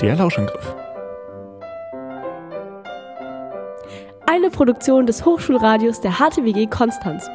Der Lauschangriff. Eine Produktion des Hochschulradios der HTWG Konstanz.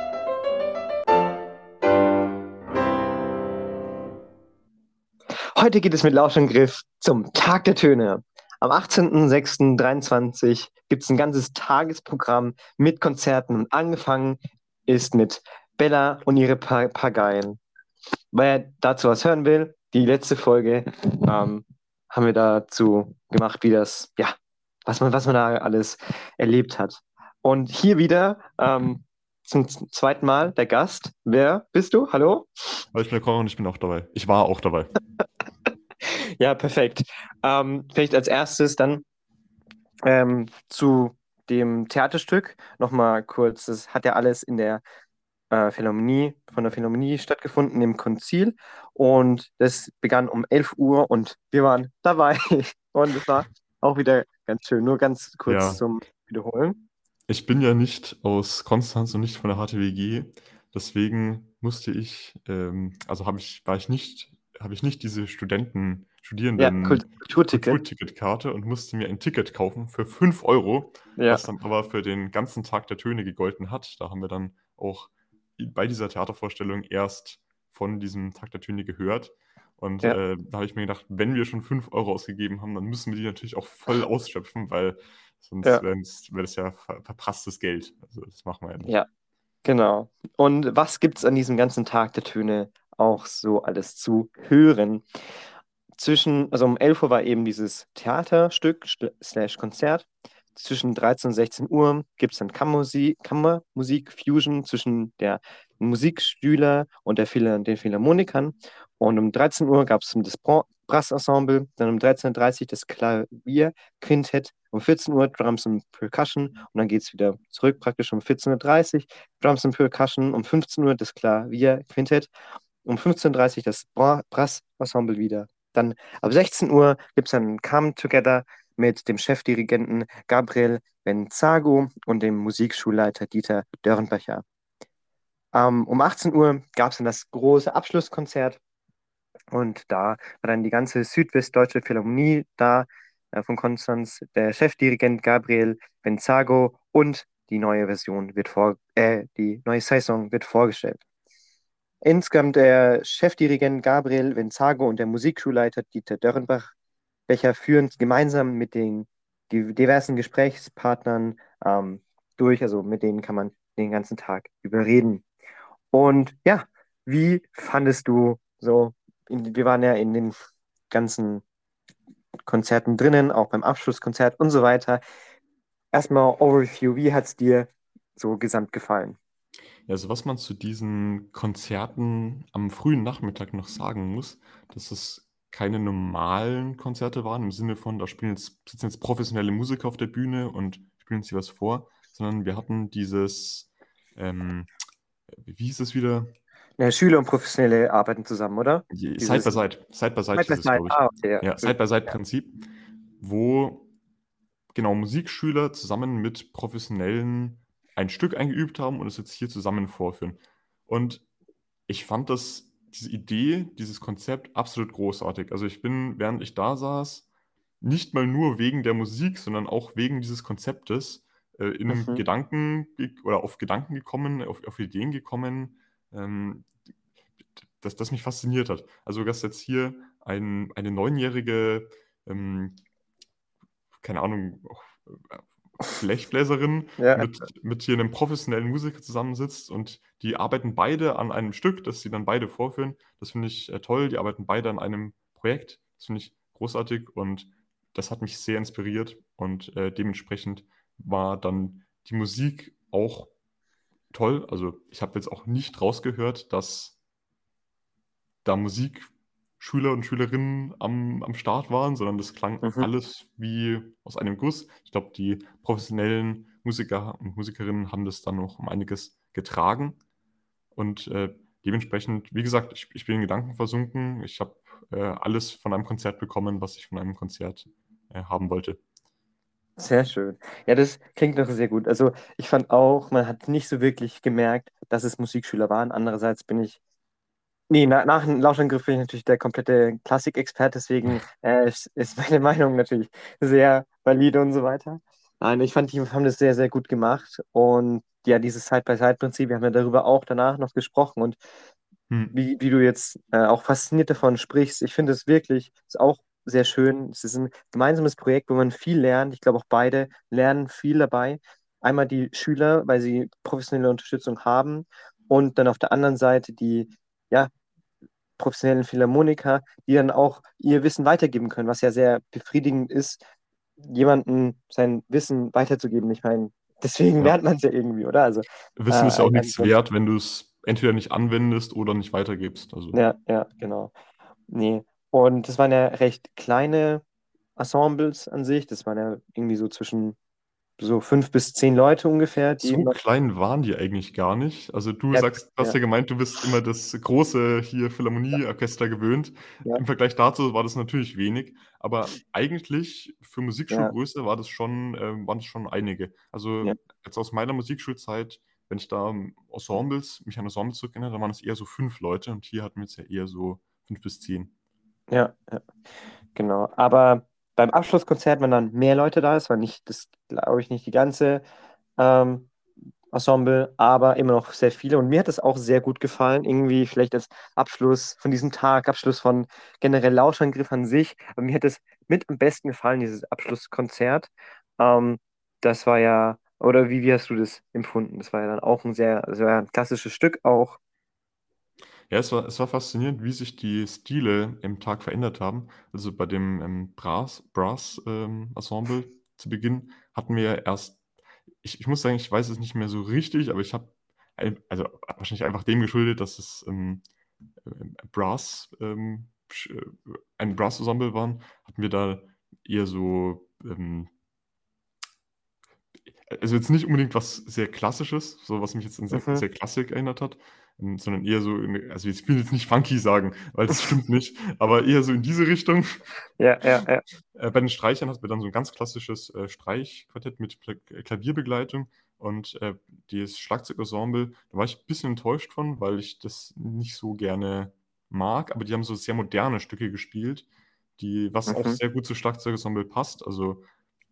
Heute geht es mit Lauschangriff zum Tag der Töne. Am 18.06.23 gibt es ein ganzes Tagesprogramm mit Konzerten und angefangen ist mit Bella und ihre Papageien. Wer dazu was hören will, die letzte Folge haben wir dazu gemacht, wie das, ja, was man da alles erlebt hat. Und hier wieder zum zweiten Mal der Gast. Wer bist du? Hallo? Ich bin der Koch und ich bin auch dabei. Ich war auch dabei. Ja, perfekt. Vielleicht als erstes dann zu dem Theaterstück nochmal kurz. Das hat ja alles in der Philharmonie, von der Philharmonie stattgefunden, im Konzil. Und das begann um 11 Uhr und wir waren dabei. Und es war auch wieder ganz schön. Nur ganz kurz Ja. zum Wiederholen. Ich bin ja nicht aus Konstanz und nicht von der HTWG. Deswegen musste ich, habe ich nicht diese Studierenden Kulturticket. Kulturticketkarte und musste mir ein Ticket kaufen für 5 Euro, Ja, was dann aber für den ganzen Tag der Töne gegolten hat. Da haben wir dann auch bei dieser Theatervorstellung erst von diesem Tag der Töne gehört. Und Ja. da habe ich mir gedacht, wenn wir schon 5 Euro ausgegeben haben, dann müssen wir die natürlich auch voll ausschöpfen, weil sonst Ja. wäre das ja verprasstes Geld. Also das machen wir ja nicht. Ja, genau. Und was gibt es an diesem ganzen Tag der Töne auch so alles zu hören? Also um 11 Uhr war eben dieses Theaterstück slash Konzert. Zwischen 13 und 16 Uhr gibt es dann Kammermusik, Fusion zwischen der Musikstühler und den Philharmonikern. Und um 13 Uhr gab es das Brassensemble, dann um 13.30 Uhr das Klavierquintett, um 14 Uhr Drums und Percussion und dann geht es wieder zurück, praktisch um 14.30 Uhr Drums und Percussion, um 15 Uhr das Klavierquintett, um 15.30 Uhr das Brassensemble wieder. Dann ab 16 Uhr gibt es ein Come Together mit dem Chefdirigenten Gabriel Benzago und dem Musikschulleiter Dieter Dörrenbacher. Um 18 Uhr gab es dann das große Abschlusskonzert und da war dann die ganze Südwestdeutsche Philharmonie da von Konstanz, der Chefdirigent Gabriel Benzago und die neue die neue Saison wird vorgestellt. Insgesamt der Chefdirigent Gabriel Benzago und der Musikschulleiter Dieter Dörrenbacher führen gemeinsam mit den diversen Gesprächspartnern durch. Also mit denen kann man den ganzen Tag überreden. Und ja, wie fandest du so, wir waren ja in den ganzen Konzerten drinnen, auch beim Abschlusskonzert und so weiter. Erstmal Overview, wie hat es dir so gesamt gefallen? Ja, also was man zu diesen Konzerten am frühen Nachmittag noch sagen muss, dass es keine normalen Konzerte waren, im Sinne von, sitzen jetzt professionelle Musiker auf der Bühne und spielen sich was vor, sondern wir hatten dieses, wie hieß es wieder? Ja, Schüler und Professionelle arbeiten zusammen, oder? Side by Side. Side by Side hieß es, glaube ich. Okay, ja. Ja, Side by Side-Prinzip, wo genau Musikschüler zusammen mit Professionellen ein Stück eingeübt haben und es jetzt hier zusammen vorführen. Und ich fand diese Idee, dieses Konzept absolut großartig. Also ich bin, während ich da saß, nicht mal nur wegen der Musik, sondern auch wegen dieses Konzeptes in Mhm. Gedanken oder auf Gedanken gekommen, auf Ideen gekommen, ähm, das mich fasziniert hat. Also dass jetzt hier eine neunjährige, keine Ahnung, Blechbläserin Ja, mit hier einem professionellen Musiker zusammensitzt und die arbeiten beide an einem Stück, das sie dann beide vorführen. Das finde ich toll. Die arbeiten beide an einem Projekt. Das finde ich großartig und das hat mich sehr inspiriert und dementsprechend war dann die Musik auch toll. Also ich habe jetzt auch nicht rausgehört, dass da Musikschüler und Schülerinnen am Start waren, sondern das klang mhm. alles wie aus einem Guss. Ich glaube, die professionellen Musiker und Musikerinnen haben das dann noch um einiges getragen. Und dementsprechend, wie gesagt, ich bin in Gedanken versunken. Ich habe alles von einem Konzert bekommen, was ich von einem Konzert haben wollte. Sehr schön. Ja, das klingt doch sehr gut. Also ich fand auch, man hat nicht so wirklich gemerkt, dass es Musikschüler waren. Andererseits bin ich Nee, nach dem Lauschangriff bin ich natürlich der komplette Klassikexperte, deswegen ist meine Meinung natürlich sehr valide und so weiter. Nein, ich fand, die haben das sehr, sehr gut gemacht. Und ja, dieses Side-by-Side-Prinzip, wir haben ja darüber auch danach noch gesprochen. Und Hm. wie du jetzt auch fasziniert davon sprichst, ich finde es wirklich, ist auch sehr schön. Es ist ein gemeinsames Projekt, wo man viel lernt. Ich glaube, auch beide lernen viel dabei. Einmal die Schüler, weil sie professionelle Unterstützung haben. Und dann auf der anderen Seite die, ja, professionellen Philharmoniker, die dann auch ihr Wissen weitergeben können, was ja sehr befriedigend ist, jemandem sein Wissen weiterzugeben. Ich meine, deswegen Ja. lernt man es ja irgendwie, oder? Also Wissen ist ja auch ein nichts Grund. wert, wenn du es entweder nicht anwendest oder nicht weitergibst. Also, Ja, ja, genau. Nee. Und das waren ja recht kleine Ensembles an sich. Das waren ja irgendwie so zwischen so 5 bis 10 Leute ungefähr, die so immer. klein waren die eigentlich gar nicht. Also du Ja, sagst, du hast ja, ja gemeint, du bist immer das große hier Philharmonieorchester gewöhnt. ja, Im Vergleich dazu war das natürlich wenig, aber eigentlich für ja, Musikschulgröße waren es schon einige. Also ja, jetzt aus meiner Musikschulzeit, wenn ich da mich an Ensembles zurückerinnere, dann waren es eher so 5 Leute und hier hatten wir jetzt ja eher so 5 bis 10. ja, ja, genau. Aber beim Abschlusskonzert, wenn dann mehr Leute da ist, war nicht, das glaube ich, nicht die ganze ähm, Ensemble, aber immer noch sehr viele. Und mir hat es auch sehr gut gefallen, irgendwie vielleicht als Abschluss von diesem Tag, Abschluss von generell Lauschangriff an sich. Aber mir hat es mit am besten gefallen, dieses Abschlusskonzert. Das war ja, oder wie hast du das empfunden? Das war ja dann auch das war ja ein klassisches Stück auch. Ja, es war faszinierend, wie sich die Stile im Tag verändert haben. Also bei dem Brass Ensemble zu Beginn hatten wir erst, ich muss sagen, ich weiß es nicht mehr so richtig, aber ich habe, also wahrscheinlich einfach dem geschuldet, dass es Brass, ein Brass-Ensemble waren, hatten wir da eher so also jetzt nicht unbedingt was sehr Klassisches, so was mich jetzt an sehr, Mhm. sehr Klassik erinnert hat, sondern eher so, also ich will jetzt nicht funky sagen, weil das stimmt nicht, aber eher so in diese Richtung. Ja, ja, ja, Bei den Streichern hatten wir dann so ein ganz klassisches Streichquartett mit Klavierbegleitung und das Schlagzeugensemble, da war ich ein bisschen enttäuscht von, weil ich das nicht so gerne mag, aber die haben so sehr moderne Stücke gespielt, was auch mhm. sehr gut zu Schlagzeugensemble passt. Also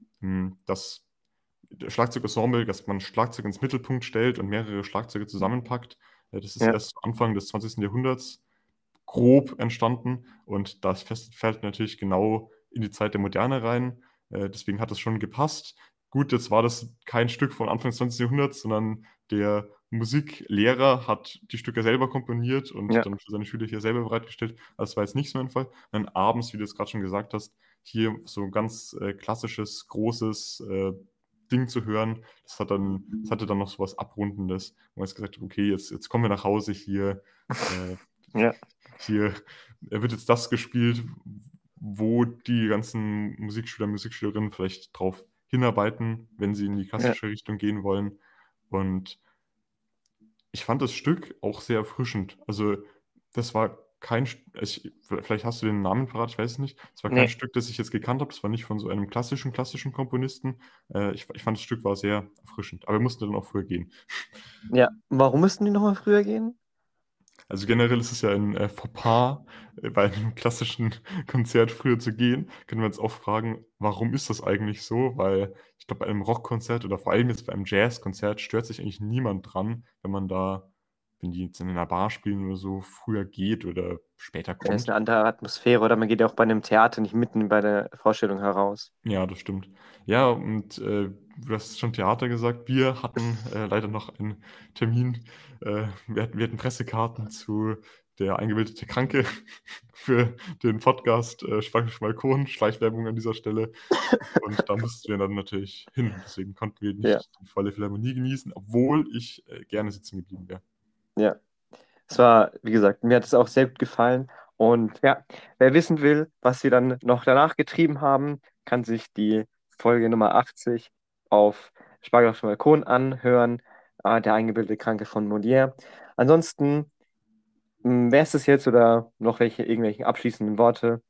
das Schlagzeugensemble, dass man Schlagzeug ins Mittelpunkt stellt und mehrere Schlagzeuge zusammenpackt. Das ist Ja, erst Anfang des 20. Jahrhunderts grob entstanden und das fällt natürlich genau in die Zeit der Moderne rein. Deswegen hat das schon gepasst. Gut, jetzt war das kein Stück von Anfang des 20. Jahrhunderts, sondern der Musiklehrer hat die Stücke selber komponiert und ja, dann für seine Schüler hier selber bereitgestellt. Das war jetzt nicht so ein Fall. Dann abends, wie du es gerade schon gesagt hast, hier so ein ganz klassisches, großes Ding zu hören. Das hatte dann noch so was Abrundendes, wo man jetzt gesagt hat, okay, jetzt kommen wir nach Hause hier. Äh, ja, hier wird jetzt das gespielt, wo die ganzen Musikschüler, Musikschülerinnen vielleicht drauf hinarbeiten, wenn sie in die ja. klassische Richtung gehen wollen. Und ich fand das Stück auch sehr erfrischend. Also, das war vielleicht hast du den Namen parat, ich weiß es nicht. Es war kein Nee. Stück, das ich jetzt gekannt habe. Das war nicht von so einem klassischen Komponisten. Ich fand, das Stück war sehr erfrischend. Aber wir mussten dann auch früher gehen. Ja. Warum müssten die nochmal früher gehen? Also generell ist es ja ein Fauxpas, bei einem klassischen Konzert früher zu gehen. Können wir uns auch fragen, warum ist das eigentlich so? Weil ich glaube, bei einem Rockkonzert oder vor allem jetzt bei einem Jazzkonzert stört sich eigentlich niemand dran, wenn die jetzt in einer Bar spielen oder so, früher geht oder später Ja, ist kommt. eine andere Atmosphäre, oder man geht ja auch bei einem Theater nicht mitten bei der Vorstellung heraus. Ja, das stimmt. Ja, und du hast schon Theater gesagt. Wir hatten leider noch einen Termin. Wir hatten Pressekarten zu der eingebildete Kranke für den Podcast Spanglisch Balkon, Schleichwerbung an dieser Stelle. Und da mussten wir dann natürlich hin. Deswegen konnten wir Ja, nicht die volle Philharmonie genießen, obwohl ich gerne sitzen geblieben wäre. ja. Es war, wie gesagt, mir hat es auch sehr gut gefallen. Und ja, wer wissen will, was wir dann noch danach getrieben haben, kann sich die Folge Nummer 80 auf Spargel auf dem Balkon anhören, der eingebildete Kranke von Molière. Ansonsten, wer ist es jetzt oder noch irgendwelche abschließenden Worte?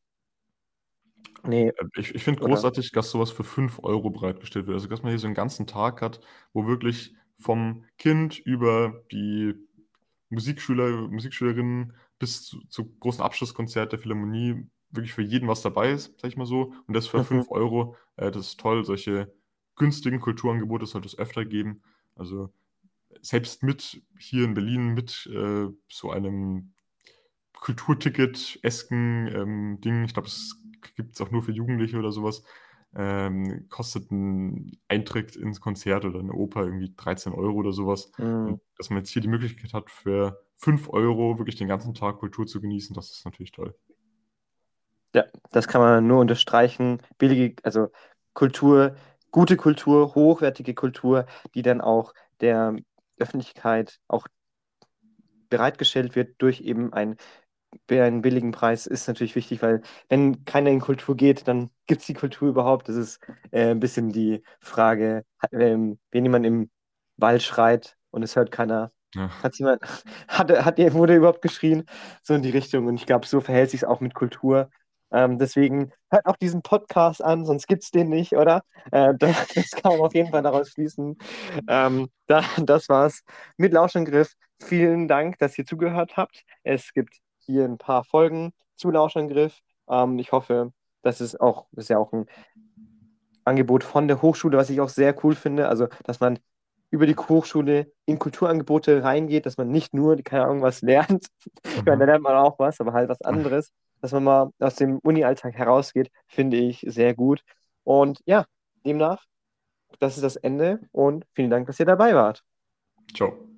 Nee, Ich finde oder? großartig, dass sowas für 5 Euro bereitgestellt wird. Also, dass man hier so einen ganzen Tag hat, wo wirklich vom Kind über die Musikschülerinnen bis zu großen Abschlusskonzert der Philharmonie wirklich für jeden was dabei ist, sag ich mal so. Und das für Mhm. 5 Euro. Das ist toll. Solche günstigen Kulturangebote sollte es öfter geben. Also selbst mit hier in Berlin mit so einem Kulturticket-esken Ding, ich glaube, es gibt es auch nur für Jugendliche oder sowas, kostet ein Eintritt ins Konzert oder eine Oper irgendwie 13 Euro oder sowas. Mhm. Und dass man jetzt hier die Möglichkeit hat, für 5 Euro wirklich den ganzen Tag Kultur zu genießen, das ist natürlich toll. Ja, das kann man nur unterstreichen. Billige, also Kultur, gute Kultur, hochwertige Kultur, die dann auch der Öffentlichkeit auch bereitgestellt wird durch eben einen billigen Preis, ist natürlich wichtig, weil wenn keiner in Kultur geht, dann gibt es die Kultur überhaupt. Das ist ein bisschen die Frage, wenn jemand im Wald schreit und es hört keiner, Ja. hat jemand, wurde überhaupt geschrien? So in die Richtung. Und ich glaube, so verhält sich es auch mit Kultur. Deswegen hört auch diesen Podcast an, sonst gibt es den nicht, oder? Das kann man auf jeden Fall daraus schließen. Das war's mit Lauschangriff. Vielen Dank, dass ihr zugehört habt. Es gibt hier ein paar Folgen zu Lauschangriff. Ich hoffe, das ist ja auch ein Angebot von der Hochschule, was ich auch sehr cool finde. Also, dass man über die Hochschule in Kulturangebote reingeht, dass man nicht nur, keine Ahnung, was lernt. Ich meine, da Mhm. lernt man auch was, aber halt was anderes. Dass man mal aus dem Uni-Alltag herausgeht, finde ich sehr gut. Und ja, demnach, das ist das Ende und vielen Dank, dass ihr dabei wart. Ciao.